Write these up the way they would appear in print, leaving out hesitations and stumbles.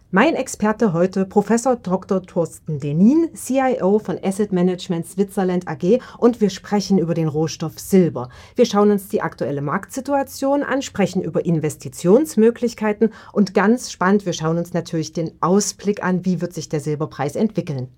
Mein Experte heute Professor Dr. Thorsten Denin, CIO von Asset Management Switzerland AG, und wir sprechen über den Rohstoff Silber. Wir schauen uns die aktuelle Marktsituation an, sprechen über Investitionsmöglichkeiten und ganz spannend, wir schauen uns natürlich den Ausblick an, wie wird sich der Silberpreis entwickeln.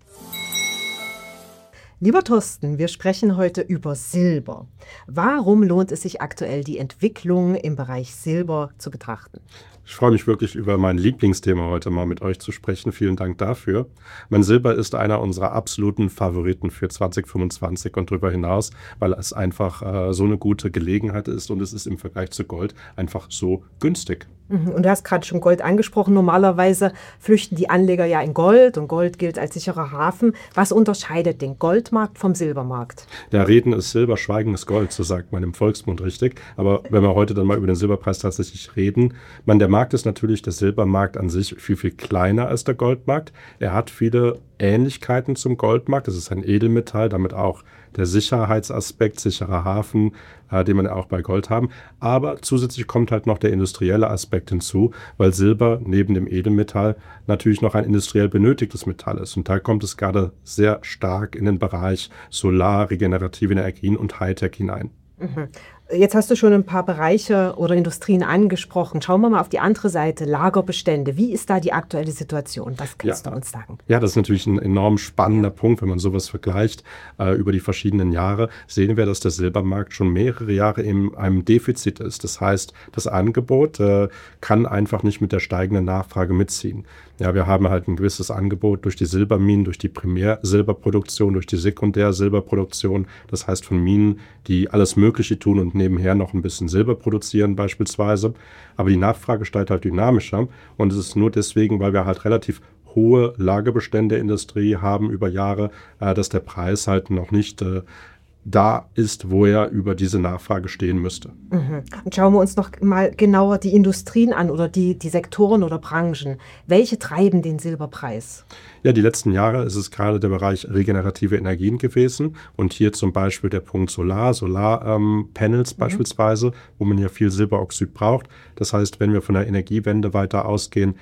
Lieber Thorsten, wir sprechen heute über Silber. Warum lohnt es sich aktuell, die Entwicklung im Bereich Silber zu betrachten? Ich freue mich wirklich, über mein Lieblingsthema heute mal mit euch zu sprechen. Vielen Dank dafür. Mein Silber ist einer unserer absoluten Favoriten für 2025 und darüber hinaus, weil es einfach so eine gute Gelegenheit ist und es ist im Vergleich zu Gold einfach so günstig. Und du hast gerade schon Gold angesprochen. Normalerweise flüchten die Anleger ja in Gold und Gold gilt als sicherer Hafen. Was unterscheidet den Goldmarkt vom Silbermarkt? Ja, Reden ist Silber, Schweigen ist Gold, so sagt man im Volksmund richtig. Aber wenn wir heute dann mal über den Silberpreis tatsächlich reden, der Markt ist natürlich, der Silbermarkt an sich, viel, viel kleiner als der Goldmarkt. Er hat viele Ähnlichkeiten zum Goldmarkt. Es ist ein Edelmetall, damit auch der Sicherheitsaspekt, sicherer Hafen, den wir auch bei Gold haben. Aber zusätzlich kommt halt noch der industrielle Aspekt hinzu, weil Silber neben dem Edelmetall natürlich noch ein industriell benötigtes Metall ist. Und da kommt es gerade sehr stark in den Bereich Solar, regenerative Energien und Hightech hinein. Jetzt hast du schon ein paar Bereiche oder Industrien angesprochen. Schauen wir mal auf die andere Seite, Lagerbestände. Wie ist da die aktuelle Situation? Was kannst du uns sagen? Ja, das ist natürlich ein enorm spannender Punkt, wenn man sowas vergleicht. Über die verschiedenen Jahre sehen wir, dass der Silbermarkt schon mehrere Jahre in einem Defizit ist. Das heißt, das Angebot kann einfach nicht mit der steigenden Nachfrage mitziehen. Ja, wir haben halt ein gewisses Angebot durch die Silberminen, durch die Primärsilberproduktion, durch die Sekundärsilberproduktion. Das heißt von Minen, die alles Mögliche tun und nebenher noch ein bisschen Silber produzieren beispielsweise. Aber die Nachfrage steigt halt dynamischer und es ist nur deswegen, weil wir halt relativ hohe Lagerbestände der Industrie haben über Jahre, dass der Preis halt noch nicht da ist, wo er über diese Nachfrage stehen müsste. Und schauen wir uns noch mal genauer die Industrien an oder die Sektoren oder Branchen. Welche treiben den Silberpreis? Ja, die letzten Jahre ist es gerade der Bereich regenerative Energien gewesen und hier zum Beispiel der Punkt Solarpanels beispielsweise, wo man ja viel Silberoxid braucht. Das heißt, wenn wir von der Energiewende weiter ausgehen,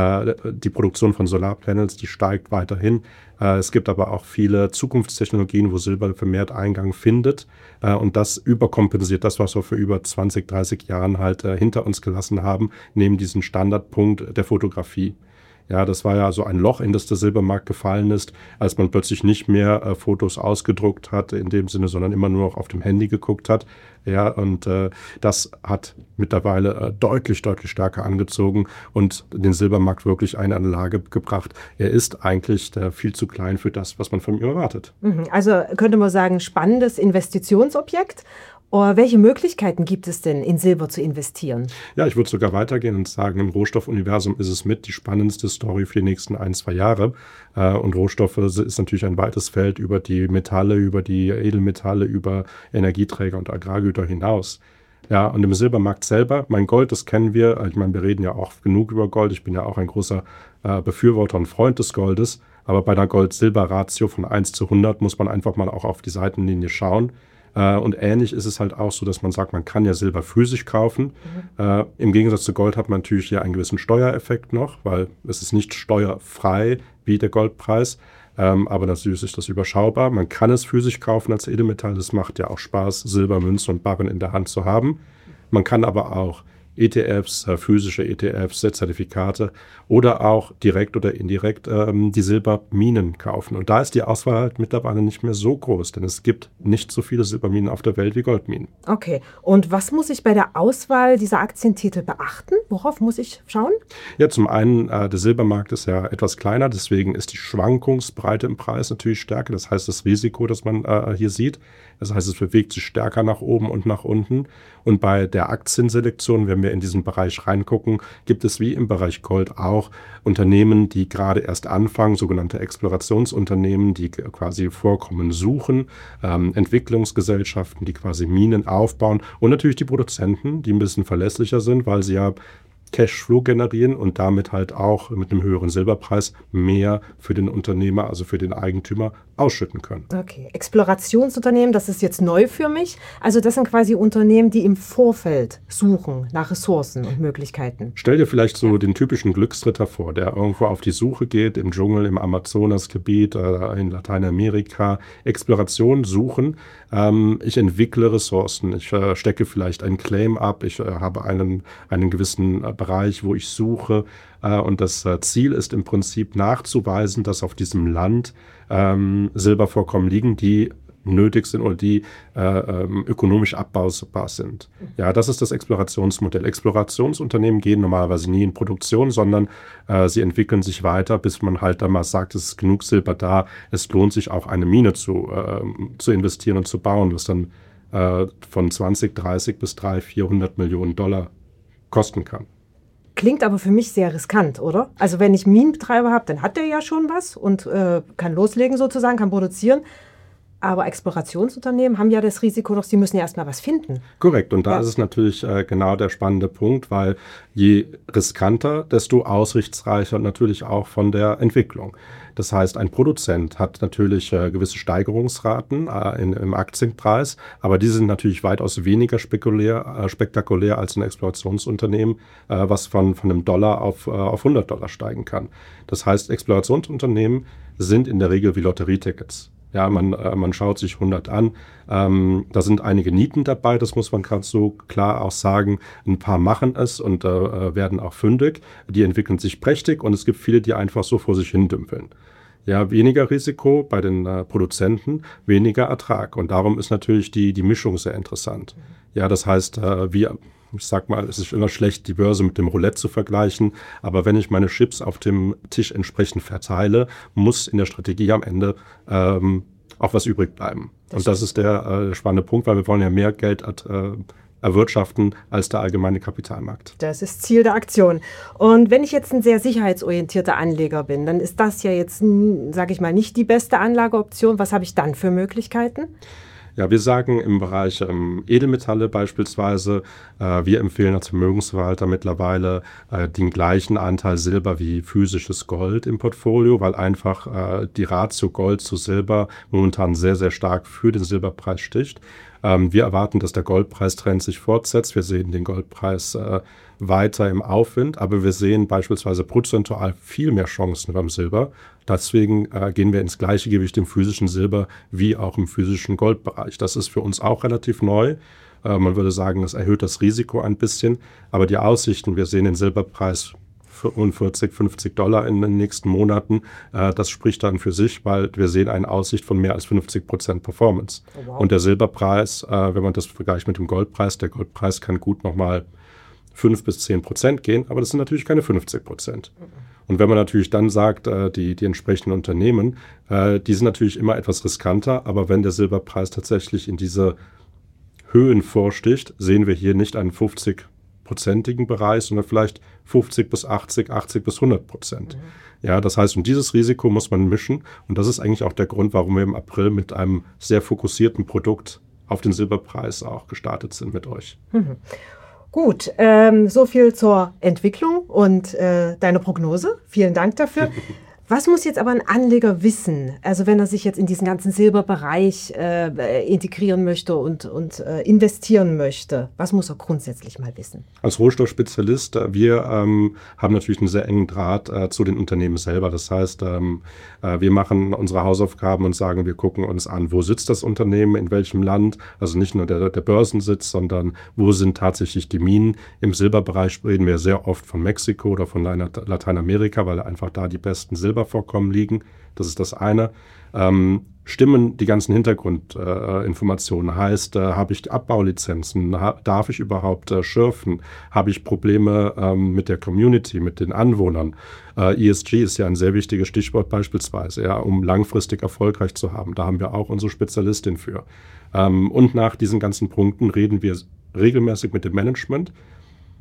die Produktion von Solarpanels, die steigt weiterhin. Es gibt aber auch viele Zukunftstechnologien, wo Silber vermehrt Eingang findet und das überkompensiert das, was wir für über 20, 30 Jahren halt hinter uns gelassen haben, neben diesen Standardpunkt der Fotografie. Ja, das war ja so ein Loch, in das der Silbermarkt gefallen ist, als man plötzlich nicht mehr Fotos ausgedruckt hat in dem Sinne, sondern immer nur noch auf dem Handy geguckt hat. Ja, und das hat mittlerweile deutlich, deutlich stärker angezogen und den Silbermarkt wirklich in eine Lage gebracht. Er ist eigentlich viel zu klein für das, was man von ihm erwartet. Also könnte man sagen, spannendes Investitionsobjekt. Welche Möglichkeiten gibt es denn, in Silber zu investieren? Ja, ich würde sogar weitergehen und sagen, im Rohstoffuniversum ist es mit die spannendste Story für die nächsten 1-2 Jahre. Und Rohstoffe ist natürlich ein weites Feld über die Metalle, über die Edelmetalle, über Energieträger und Agrargüter hinaus. Ja, und im Silbermarkt selber, mein Gold, das kennen wir. Ich meine, wir reden ja auch genug über Gold. Ich bin ja auch ein großer Befürworter und Freund des Goldes. Aber bei einer Gold-Silber-Ratio von 1:100 muss man einfach mal auch auf die Seitenlinie schauen. Und ähnlich ist es halt auch so, dass man sagt, man kann ja Silber physisch kaufen. Im Gegensatz zu Gold hat man natürlich hier einen gewissen Steuereffekt noch, weil es ist nicht steuerfrei wie der Goldpreis. Aber natürlich ist das überschaubar. Man kann es physisch kaufen als Edelmetall. Das macht ja auch Spaß, Silbermünzen und Barren in der Hand zu haben. Man kann aber auch ETFs, physische ETFs, Zertifikate oder auch direkt oder indirekt die Silberminen kaufen. Und da ist die Auswahl halt mittlerweile nicht mehr so groß, denn es gibt nicht so viele Silberminen auf der Welt wie Goldminen. Okay, und was muss ich bei der Auswahl dieser Aktientitel beachten? Worauf muss ich schauen? Ja, zum einen, der Silbermarkt ist ja etwas kleiner, deswegen ist die Schwankungsbreite im Preis natürlich stärker. Das heißt, das Risiko, das man hier sieht, das heißt, es bewegt sich stärker nach oben und nach unten. Und bei der Aktienselektion, wenn wir in diesen Bereich reingucken, gibt es wie im Bereich Gold auch Unternehmen, die gerade erst anfangen, sogenannte Explorationsunternehmen, die quasi Vorkommen suchen, Entwicklungsgesellschaften, die quasi Minen aufbauen und natürlich die Produzenten, die ein bisschen verlässlicher sind, weil sie ja Cashflow generieren und damit halt auch mit einem höheren Silberpreis mehr für den Unternehmer, also für den Eigentümer, ausschütten können. Okay, Explorationsunternehmen, das ist jetzt neu für mich. Also das sind quasi Unternehmen, die im Vorfeld suchen nach Ressourcen und Möglichkeiten. Stell dir vielleicht so den typischen Glückstritter vor, der irgendwo auf die Suche geht, im Dschungel, im Amazonasgebiet, in Lateinamerika, Exploration suchen. Ich entwickle Ressourcen, ich stecke vielleicht einen Claim ab, ich habe einen gewissen Bereich, wo ich suche. Und das Ziel ist im Prinzip nachzuweisen, dass auf diesem Land Silbervorkommen liegen, die nötig sind oder die ökonomisch abbaubar sind. Ja, das ist das Explorationsmodell. Explorationsunternehmen gehen normalerweise nie in Produktion, sondern sie entwickeln sich weiter, bis man halt dann mal sagt, es ist genug Silber da, es lohnt sich auch eine Mine zu investieren und zu bauen, was dann von 20, 30 bis 300, 400 Millionen Dollar kosten kann. Klingt aber für mich sehr riskant, oder? Also wenn ich Minenbetreiber habe, dann hat der ja schon was und kann loslegen sozusagen, kann produzieren. Aber Explorationsunternehmen haben ja das Risiko, doch sie müssen ja erstmal was finden. Korrekt. Und da ist es natürlich genau der spannende Punkt, weil je riskanter, desto aussichtsreicher natürlich auch von der Entwicklung. Das heißt, ein Produzent hat natürlich gewisse Steigerungsraten im Aktienpreis, aber die sind natürlich weitaus weniger spektakulär als ein Explorationsunternehmen, was von einem Dollar auf $100 steigen kann. Das heißt, Explorationsunternehmen sind in der Regel wie Lotterietickets. Ja, man schaut sich 100 an. Da sind einige Nieten dabei, das muss man ganz so klar auch sagen. Ein paar machen es und werden auch fündig. Die entwickeln sich prächtig und es gibt viele, die einfach so vor sich hin dümpeln. Ja, weniger Risiko bei den Produzenten, weniger Ertrag. Und darum ist natürlich die Mischung sehr interessant. Ja, das heißt, ich sag mal, es ist immer schlecht, die Börse mit dem Roulette zu vergleichen, aber wenn ich meine Chips auf dem Tisch entsprechend verteile, muss in der Strategie am Ende auch was übrig bleiben. Und das ist der spannende Punkt, weil wir wollen ja mehr Geld erwirtschaften als der allgemeine Kapitalmarkt. Das ist Ziel der Aktion. Und wenn ich jetzt ein sehr sicherheitsorientierter Anleger bin, dann ist das ja jetzt, sage ich mal, nicht die beste Anlageoption. Was habe ich dann für Möglichkeiten? Ja, wir sagen im Bereich Edelmetalle beispielsweise, wir empfehlen als Vermögensverwalter mittlerweile den gleichen Anteil Silber wie physisches Gold im Portfolio, weil einfach die Ratio Gold zu Silber momentan sehr, sehr stark für den Silberpreis sticht. Wir erwarten, dass der Goldpreistrend sich fortsetzt. Wir sehen den Goldpreis weiter im Aufwind, aber wir sehen beispielsweise prozentual viel mehr Chancen beim Silber. Deswegen gehen wir ins gleiche Gewicht im physischen Silber wie auch im physischen Goldbereich. Das ist für uns auch relativ neu. Man würde sagen, das erhöht das Risiko ein bisschen, aber die Aussichten, wir sehen den Silberpreis 45, $50 in den nächsten Monaten. Das spricht dann für sich, weil wir sehen eine Aussicht von mehr als 50% Performance. Oh, wow. Und der Silberpreis, wenn man das vergleicht mit dem Goldpreis, der Goldpreis kann gut nochmal 5 bis 10% gehen, aber das sind natürlich keine 50%. Und wenn man natürlich dann sagt, die entsprechenden Unternehmen, die sind natürlich immer etwas riskanter, aber wenn der Silberpreis tatsächlich in diese Höhen vorsticht, sehen wir hier nicht einen 50-prozentigen Bereich, sondern vielleicht 50 bis 80, 80 bis 100%. Ja, das heißt, und dieses Risiko muss man mischen und das ist eigentlich auch der Grund, warum wir im April mit einem sehr fokussierten Produkt auf den Silberpreis auch gestartet sind mit euch. Gut, so viel zur Entwicklung und deine Prognose. Vielen Dank dafür. Was muss jetzt aber ein Anleger wissen, also wenn er sich jetzt in diesen ganzen Silberbereich integrieren möchte und investieren möchte? Was muss er grundsätzlich mal wissen? Als Rohstoffspezialist, wir haben natürlich einen sehr engen Draht zu den Unternehmen selber. Das heißt, wir machen unsere Hausaufgaben und sagen, wir gucken uns an, wo sitzt das Unternehmen, in welchem Land, also nicht nur der Börsensitz, sondern wo sind tatsächlich die Minen. Im Silberbereich reden wir sehr oft von Mexiko oder von Lateinamerika, weil einfach da die besten Silbervorkommen liegen. Das ist das eine. Stimmen die ganzen Hintergrundinformationen? Heißt, habe ich Abbaulizenzen? Darf ich überhaupt schürfen? Habe ich Probleme mit der Community, mit den Anwohnern? ESG ist ja ein sehr wichtiges Stichwort beispielsweise, ja, um langfristig erfolgreich zu haben. Da haben wir auch unsere Spezialistin für. Und nach diesen ganzen Punkten reden wir regelmäßig mit dem Management.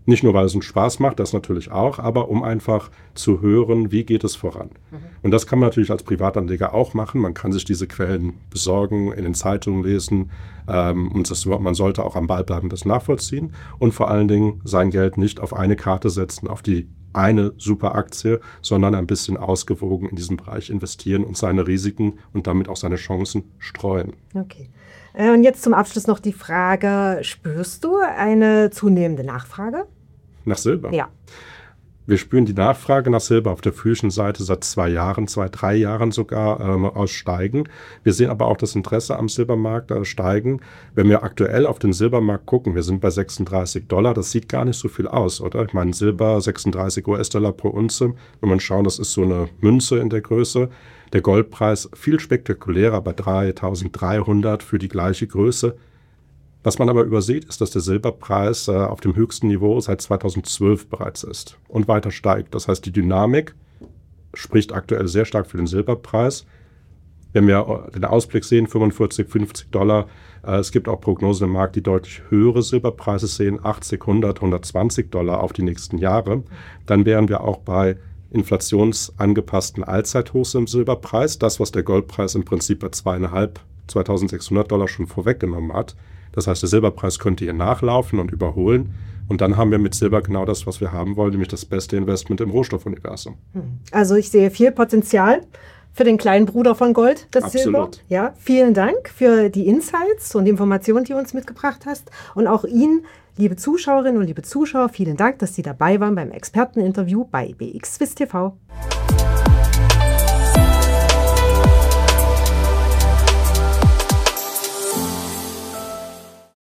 Nicht nur, weil es uns Spaß macht, das natürlich auch, aber um einfach zu hören, wie geht es voran. Und das kann man natürlich als Privatanleger auch machen. Man kann sich diese Quellen besorgen, in den Zeitungen lesen man sollte auch am Ball bleiben, das nachvollziehen und vor allen Dingen sein Geld nicht auf eine Karte setzen, auf die eine super Aktie, sondern ein bisschen ausgewogen in diesem Bereich investieren und seine Risiken und damit auch seine Chancen streuen. Okay. Und jetzt zum Abschluss noch die Frage, spürst du eine zunehmende Nachfrage? Nach Silber? Ja. Wir spüren die Nachfrage nach Silber auf der physischen Seite seit 3 Jahren sogar aussteigen. Wir sehen aber auch das Interesse am Silbermarkt steigen. Wenn wir aktuell auf den Silbermarkt gucken, wir sind bei $36, das sieht gar nicht so viel aus, oder? Ich meine, Silber, 36 US-Dollar pro Unze. Wenn man schauen, das ist so eine Münze in der Größe. Der Goldpreis viel spektakulärer bei 3.300 für die gleiche Größe. Was man aber übersieht, ist, dass der Silberpreis auf dem höchsten Niveau seit 2012 bereits ist und weiter steigt. Das heißt, die Dynamik spricht aktuell sehr stark für den Silberpreis. Wenn wir den Ausblick sehen, 45, $50, es gibt auch Prognosen im Markt, die deutlich höhere Silberpreise sehen, 80, 100, $120 auf die nächsten Jahre, dann wären wir auch bei inflationsangepassten Allzeithochs im Silberpreis. Das, was der Goldpreis im Prinzip bei 2.500, $2.600 schon vorweggenommen hat. Das heißt, der Silberpreis könnte hier nachlaufen und überholen. Und dann haben wir mit Silber genau das, was wir haben wollen, nämlich das beste Investment im Rohstoffuniversum. Also ich sehe viel Potenzial für den kleinen Bruder von Gold, das Absolut. Silber. Ja, vielen Dank für die Insights und die Informationen, die du uns mitgebracht hast. Und auch Ihnen, liebe Zuschauerinnen und liebe Zuschauer, vielen Dank, dass Sie dabei waren beim Experteninterview bei BX Swiss TV.